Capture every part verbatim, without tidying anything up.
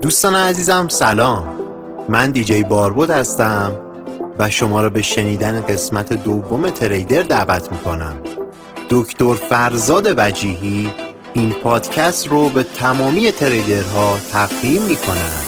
دوستان عزیزم سلام، من دیجی باربود هستم و شما را به شنیدن قسمت دوم تریدر دعوت میکنم. دکتر فرزاد وجیهی این پادکست رو به تمامی تریدرها تقدیم میکنند.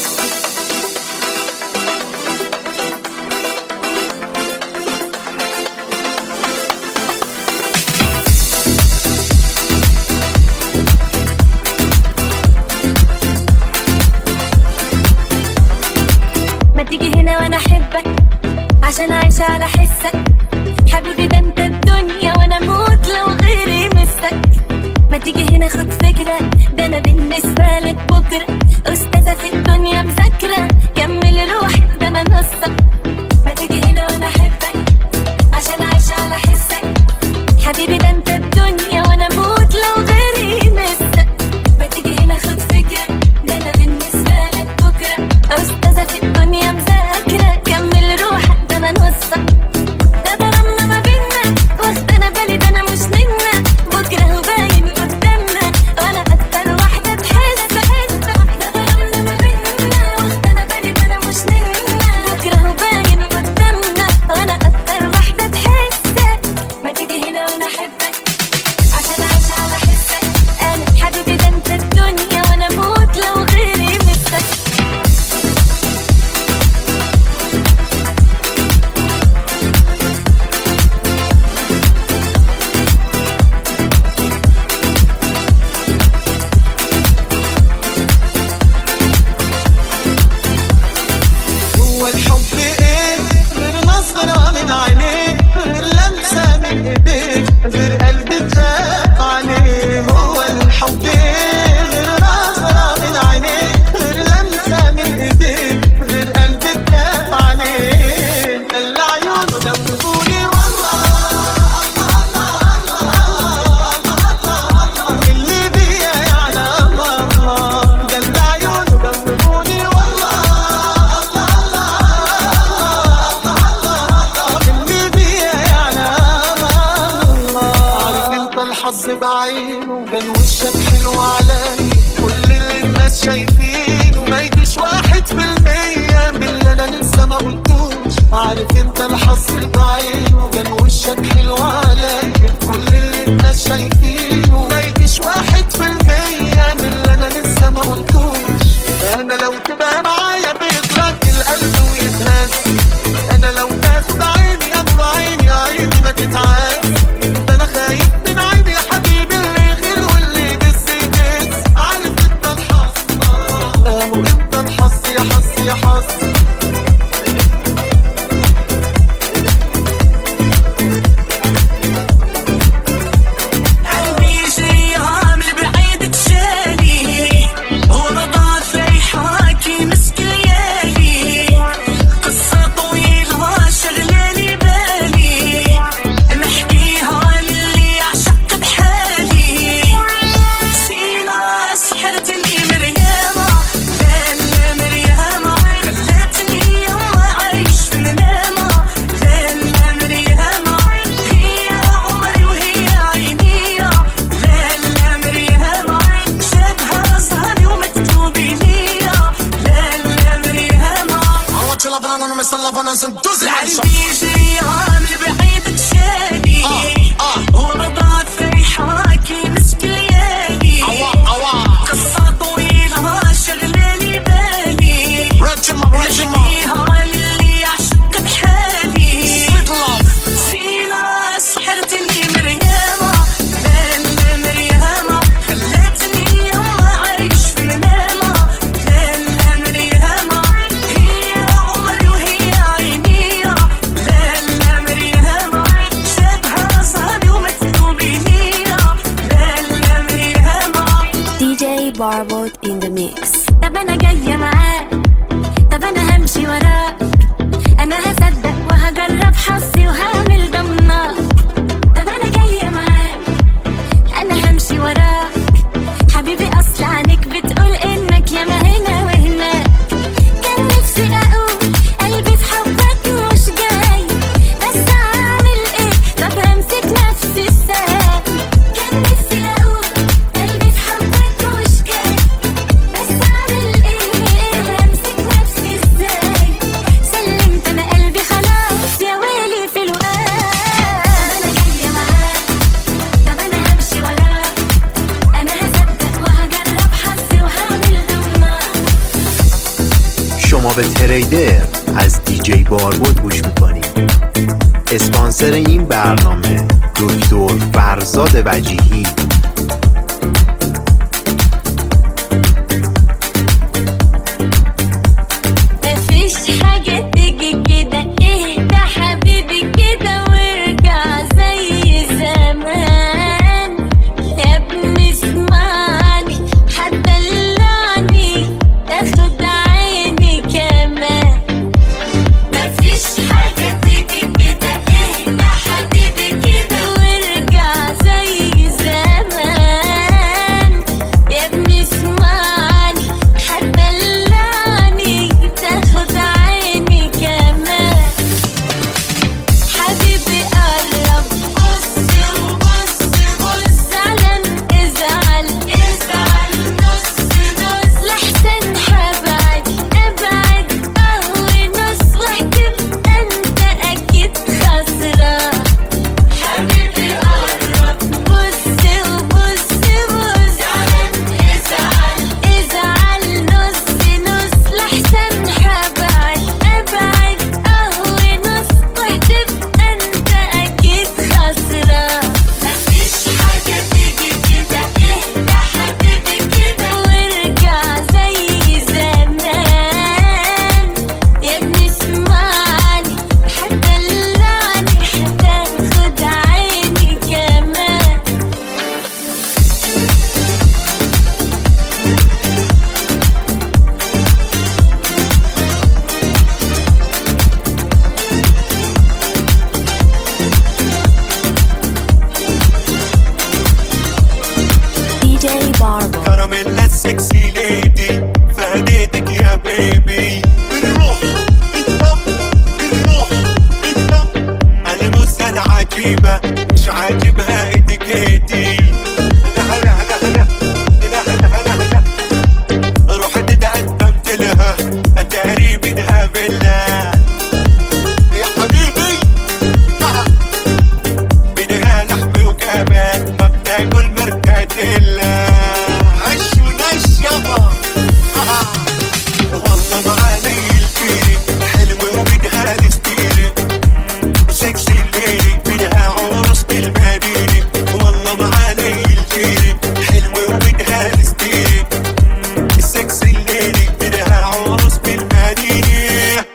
عشان عايش على حسك حبيبي، ده انت الدنيا وانا اموت لو غيري مسك. ما تيجي هنا خد فكرة، ده انا بالنسبة لك بكرة استاذة في الدنيا مذاكرة. كمل روحك ده انا نصك. ما تيجي هنا وانا احبك عشان عايش على حسك حبيبي، ده انت الدنيا وانا اموت لو غيري مسك. ما تيجي هنا خد فكرة، ده انا بالنسبة لك بكرة استاذة في الدنيا مذاكرة. كمل روحك ده انا نصك. ده ضربنا ما بينا واخدنا بالي، ده انا مش ننا بكره هو باين قدامنا وانا اكتر واحدة تحس. ده ضربنا ما بينا واخدنا بالي، ده انا مش ننا بكره هو باين قدامنا وانا اكتر واحدة تحس. ما تيجي هنا وانا احبك عشان عايش على حسك. انا حبيبي ده انت الدنيا وانا اموت لو غيري مسك. هو الحب ايه غير نظرة من عينيك، غير لمسة من ايديك، غير قلب تخاف عليه. هو الحب ايه غير نظرة من عينيك، غير لمسة من ايديك، غير قلب تخاف عليه. دل عيونه دوبوني والله اللي بيا يعلم الله. دل عيونه دوبوني والله اللي بيا يعلم الله. عارف انت الحظ بعينه كان وشك حلو علاني، كل اللي الناس شايفينه ما يجيش واحد في المية من اللي انا لسه ما قلتوش. عارف انت الحظ بعينه كان وشك حلو علاني، كل اللي الناس شايفينه ما يجيش واحد في المية من اللي انا لسه ما قلتوش. انا لو تبقى معايا بيترك القلب ويتهز، انا لو تاخد عيني قبل عيني عيني ما تتعاس. ده انا خايف من عيني يا حبيبي اللي يغير واللي يدس يدس. عارف انت الحظ اهو انت الحظ يا حظ يا حظ. قلبي يجري عامل بعيد تشالي، ورضا فريحاكي مسك ليالي. قصة طويلة شغلالي بالي، نحكيها للي عشق بحالي. سينا سحرتني مريامة، لا لا مريامة خلتني يما عايش في منامة. لا لا مريامة هي عمري وهي عيني. لا لا مريامة شبها ظهري ومكتوبي ليا. لا لا مريامة قلبي يجري عامل بعيد تشالي، ورضا فريحاكي مسك ليالي. قصة طويلة شغلالي بالي، نحكيها للي عشق بحالي. سينا سحرتني مريامة، لا لا مريامة خلتني يما عايش في منامة. لا لا مريامة هي عمري وهي عيني. لا لا مريامة شبها ظهري ومكتوبي ليا. لا لا مريامة. ديجي باربود in the mix. طب انا جاية معاك، طب انا همشي وراك، انا هصدق وهجرب حظي وهعمل ضمنك. طب انا جاية معاك، انا همشي وراك حبيبي، اصل عنك بتقول انك ياما هنا وهناك. كان نفسي اقول قلبي في حبك مش جاي، بس اعمل ايه؟ طب همسك نفسي ازاي؟ كان نفسي اقول قلبي في حبك مش جاي، بس اعمل ايه؟ شما به تریدر از دیجی باربود گوش میکنید. اسپانسر این برنامه دکتر فرزاد وجیهی. مفيش حاجة تيجي كده، اهدى حبيبي كده وارجع زي زمان. يا ابني اسمعني هتدلعني تاخد عيني كمان. مفيش حاجة تيجي كده، اهدى حبيبي كده وارجع زي زمان. يا ابني اسمعني هتدلعني تاخد عيني كمان. حبيبي قرب بص وبص بص، زعلان ازعل ازعل نص نص، لحسن هبعد ابعد قهوة نص، وهتبقى انت اكيد خسران. حبيبي قرب بص وبص بص، زعلان ازعل ازعل نص نص، لحسن هبعد ابعد قهوة نص، وهتبقى انت اكيد خسران. مفيش حاجة تيجي كده، اهدى حبيبي كده وارجع زي زمان. يا ابني اسمعني هتدلعني هتاخد عيني كمان. ديجي باربو كراميلا السكسي ليدي فهديتك يا بيبي. بالروح بالدم بالروح بالدم، انا موسى العجيبة مش عاجبها اتيكيتي. هلا هلا هلا هلا هلا هلا هلا، رحت اتقدمت لها اتاري منها بالله. يا حبيبي منها لحم وكمان ما بتاكل مركاتيلا. عش ونش يابا والله معاني الفيري حلوة ومنها الستيري، سكسي الليلي منها عرس بالمدينة. والله معاني الفيري حلوة ومنها الستيري، سكسي الليلي منها عرس بالمدينة.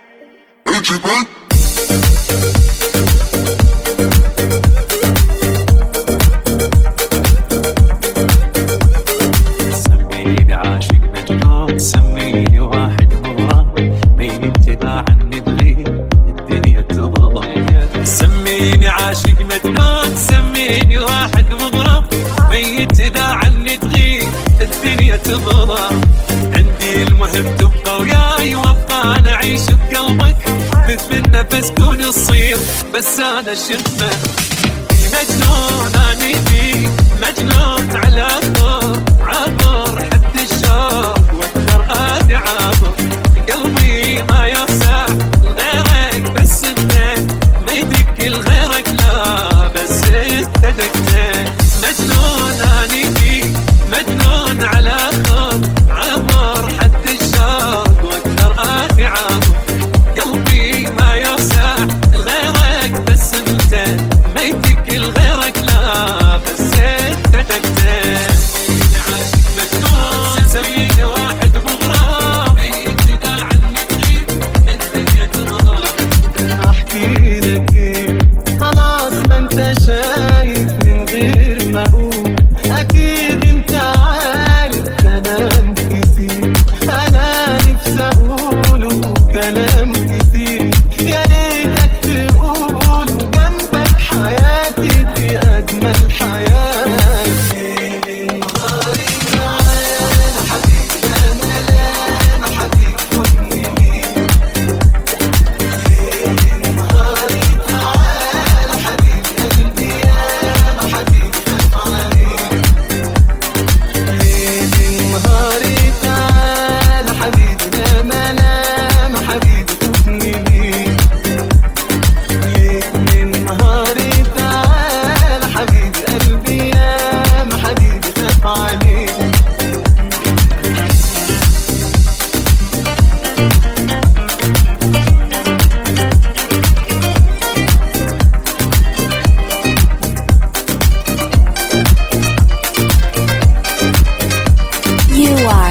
سميني عاشق مجنون، سميني واحد مغرم، مين ابتدى عني تغيب الدنيا تظلم. سميني عاشق مجنون، سميني واحد مغرم، مين ابتدى عني تغيب الدنيا تظلم. عندي المهم تبقى وياي وابقى انا اعيش بقلبك، مثل النفس كون الصيف بس انا شمه. مجنون اني فيك مجنون على طول عبر حد الشوق واقدر ادي عبر. قلبي ما يوسع غيرك بس انت، ما يدق لغيرك لا بس انت دقتين. مجنون اني فيك مجنون على طول عبر حد الشوق واقدر ادي عبر. قلبي ما يوسع غيرك بس انت، ما يدق لغيرك لا بس انت دقتين.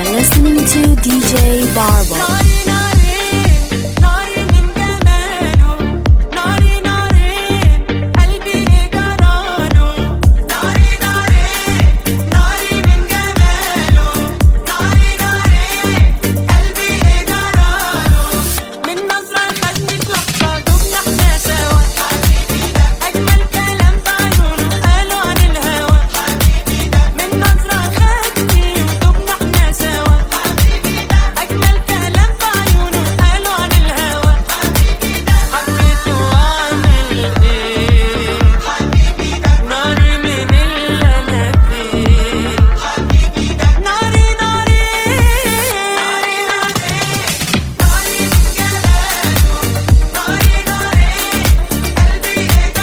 listening to دي جي Barbo. ناري ناري ناري من جماله ناري ناري قلبي جراله ناري ناري ناري من جماله ناري ناري قلبي جراله من نظرة خدني في لحظة دمنا احنا سوا حبيبي ده أجمل كلام بعيونه قالوا عن الهوى حبيبي ده من نظرة خدني ودمنا احنا سوا حبيبي ده أجمل كلام بعيونه قالوا عن الهوى حبيبي ده حبيته وأعمل إيه حبيبي ده ناري من اللي أنا فيه حبيبي ده ناري ناري ناري ناري ناري من جماله ناري ناري قلبي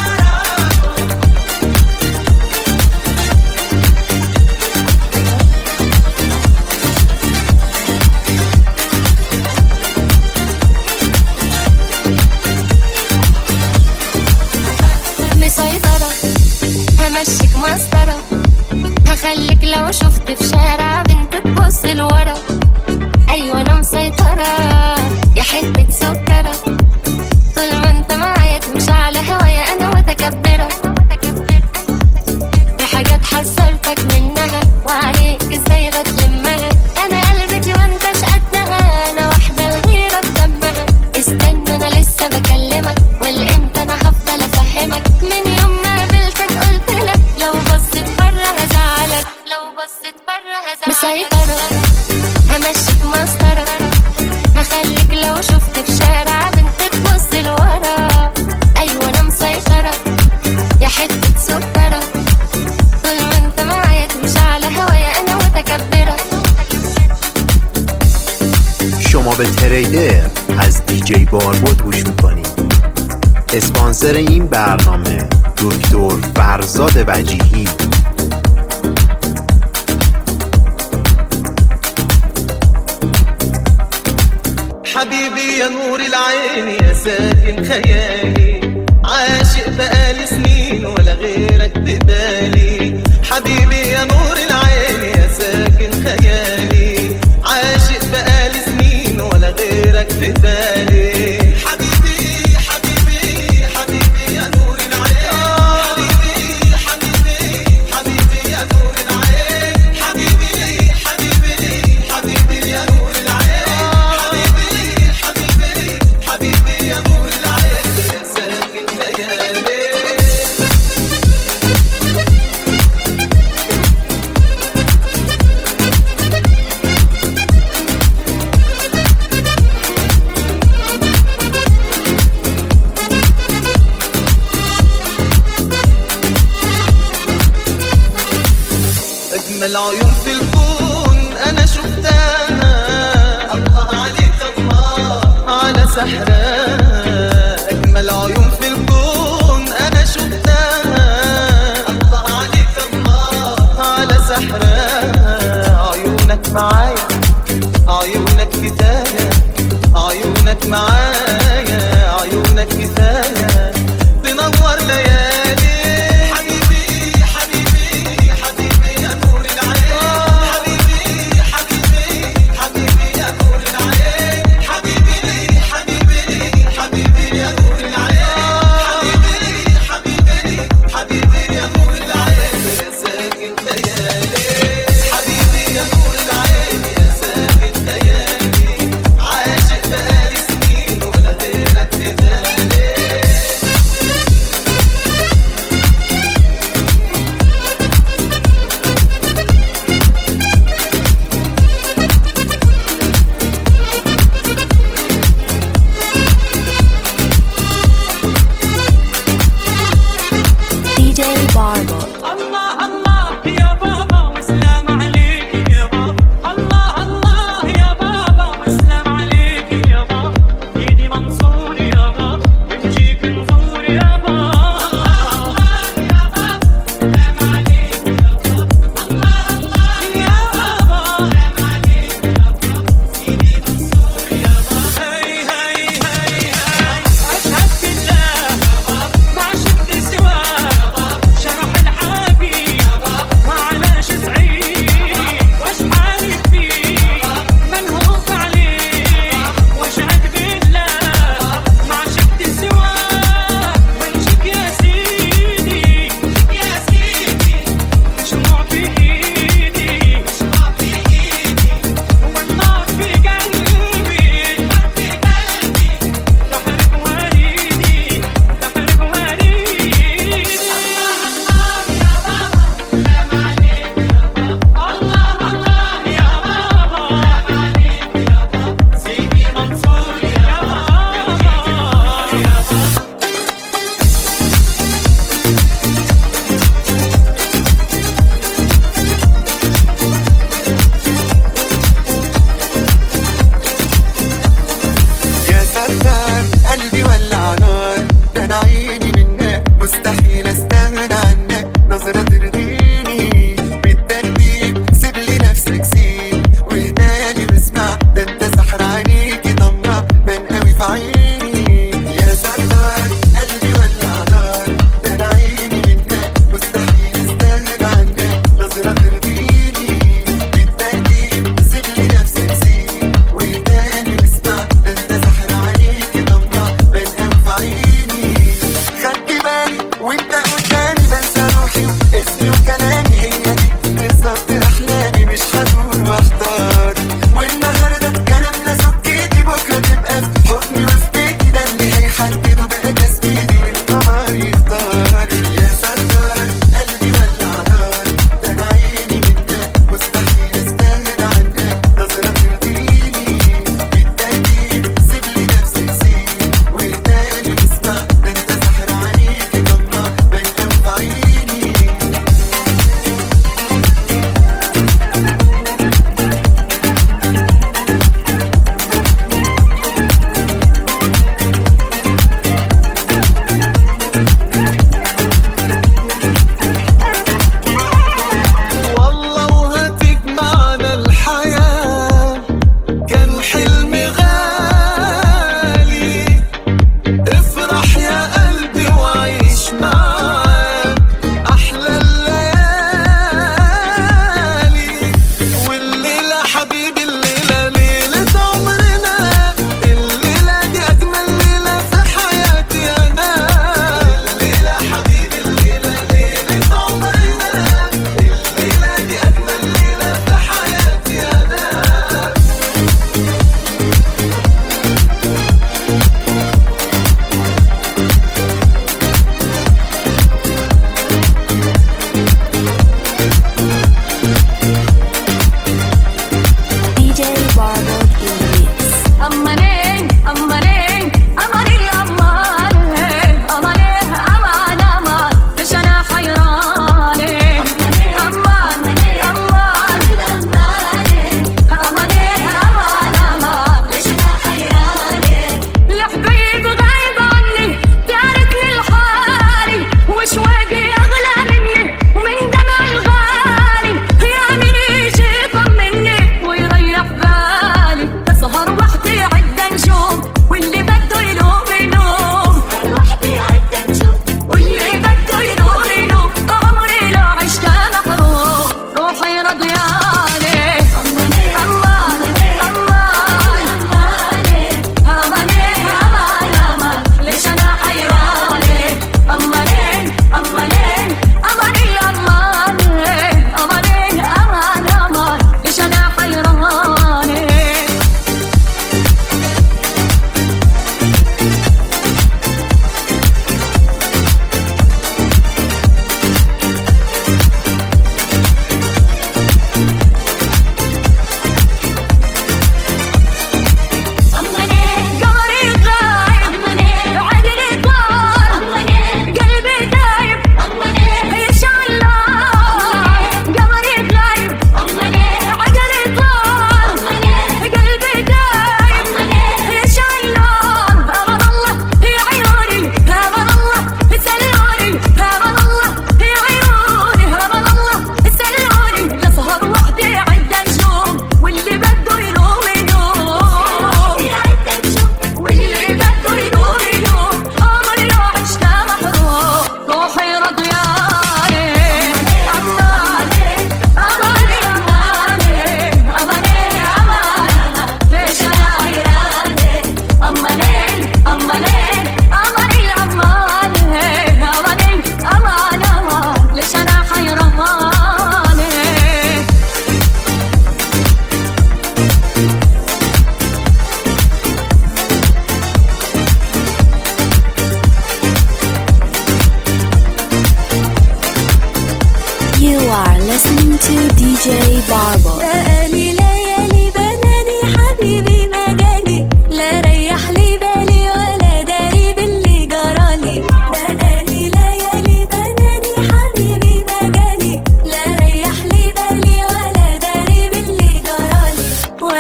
جراله مسيطرة همشيك مسطرة هخليك لو شفت في شارع بنت تبص لورا. أيوة أنا مسيطرة يا حتة سكرة طول ما انت معايا تمشي على هوايا أنا متكبرة. في حاجات حذرتك منها وعليك ازاي بتلمها. أنا قلبتي وانتش قدها أنا واحدة الغيرة بدمها. استنى أنا لسه بكلمك والإمتى أنا هفضل أفهمك. من يوم ما قابلتك قلتلك لو بصيت برا هزعلك لو بصيت برا هزعلك. مسيطرة همشيك مسطرة هخليك لو شفت في شارع بنت تبص لورا. أيوة أنا مسيطرة يا حتة سكرة طول ما انت معايا تمشي على هوايا أنا متكبرة. شما به تریدر از دیجی باربو گوش میکنید. اسپانسر این برنامه دکتر فرزاد وجیهی. حبيبي يا نور العين يا ساكن خيالي عاشق بقالي سنين ولا غيرك ببالي. حبيبي يا نور العين يا ساكن خيالي عاشق بقالي سنين ولا غيرك ببالي. حبيبي حبيبي حبيبي يا نور العين حبيبي حبيبي حبيبي يا نور العين حبيبي حبيبي حبيبي يا نور العين حبيبي يا نور العين يا ساكن ليالي. أجمل عيون في الكون أنا شفتها. الله عليك الله على سحرها. أجمل عيون في الكون أنا شفتها. الله عليك الله على سحرها. عيونك معايا عيونك كفاية عيونك معايا عيونك كفاية تنور ليالي. حبيبي حبيبي حبيبي يا نور العين حبيبي حبيبي حبيبي يا نور العين حبيبي حبيبي حبيبي يا نور العين حبيبي حبيبي حبيبي يا نور العين يا ساكن ليالي. حبيبي يا نور العين يا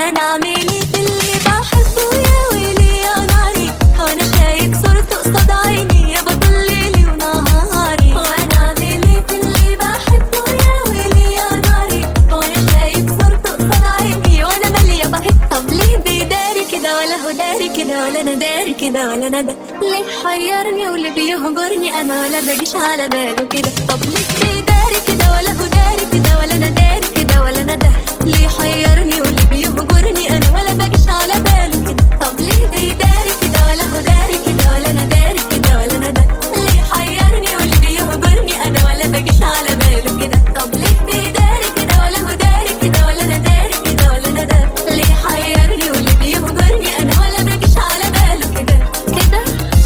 وانا اعمل ايه في اللي بحبه يا ويلي يا ناري، وانا شايف صورته قصاد عيني يا بطل ليلي ونهاري، وانا اعمل ايه في اللي بحبه يا ويلي يا ناري، وانا شايف صورته قصاد عيني وانا مالية بحب. طب ليه بيداري كده ولا هو داري كده ولا انا داري كده ولا انا ده؟ ليه حيرني واللي بيهجرني انا ولا بجيش على باله كده؟ طب ليه بيداري كده ولا هو داري كده ولا انا داري كده ولا انا ده؟ ليه حيرني واللي بيهجرني انا ولا بجيش على باله كده؟ طب ليه بيداري كده ولا هو داري كده ولا انا داري كده ولا انا ده؟ ليه حيرني واللي بيهجرني انا ولا بجيش على باله كده؟ طب ليه بيداري كده ولا هو داري كده ولا انا داري كده ولا انا ده؟ ليه حيرني واللي بيهجرني انا ولا بجيش على باله كده كده؟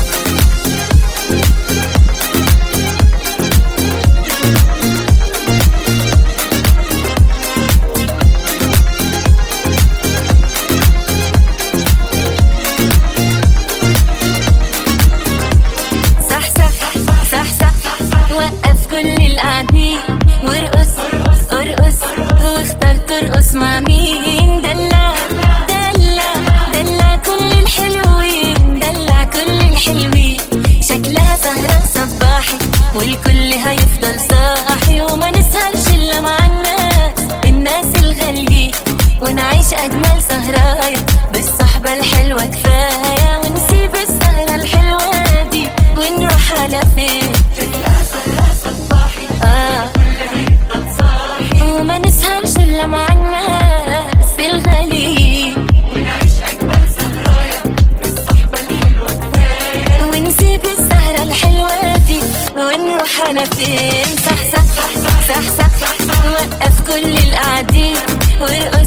صح صح صح صح وقف كل القاعدين وارقص ارقص واختار ترقص مع مين؟ دلع دلع دلع كل الحلوين، دلع كل الحلوين، شكلها سهرة صباحي والكل هيفضل صاحي، وما نسهرش الا مع الناس الناس الغاليين، ونعيش اجمل سهرايا بالصحبة الحلوة كفاية، ونسيب السهرة الحلوة دي ونروح على فين؟ آه. وما نسهرش الا مع الناس الغاليين، ونسيب السهرة الحلوة دي ونروح على فين؟ صح صح صح صح وقف كل القاعدين وارقص